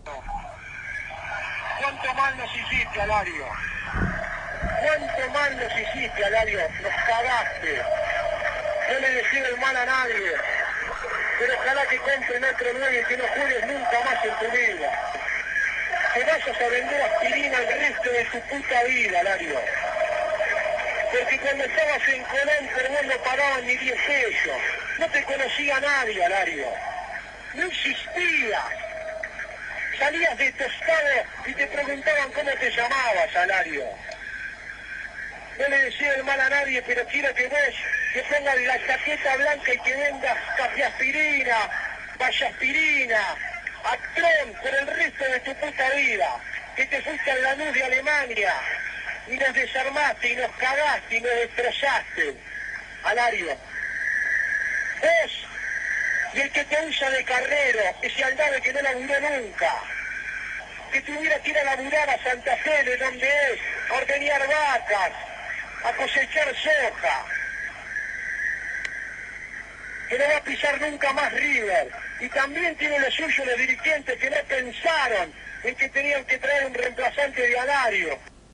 ¿Cuánto mal nos hiciste, Alario? ¿Cuánto mal nos hiciste, Alario? Nos cagaste. No le decís el mal a nadie. Pero ojalá que compren otro 9 y que no juegues nunca más en tu vida. Que vayas a vender aspirina el resto de tu puta vida, Alario. Porque cuando estabas en Colón, por vos no pagaban ni 10 pesos. No te conocía nadie, Alario. No existías. Salías de tostado y te preguntaban cómo te llamabas, Alario. No le decía el mal a nadie, pero quiero que vos que pongas la chaqueta blanca y que vendas café aspirina, vaya aspirina, Actron por el resto de tu puta vida. Que te fuiste a la luz de Alemania y nos desarmaste y nos cagaste y nos destrozaste, Alario. Vos y el que te usa de carrero, ese aldave que no laburó nunca, que tuviera que ir a laburar a Santa Fe, de donde es, a ordeñar vacas, a cosechar soja, que no va a pisar nunca más River. Y también tiene lo suyo los dirigentes que no pensaron en que tenían que traer un reemplazante de Alario.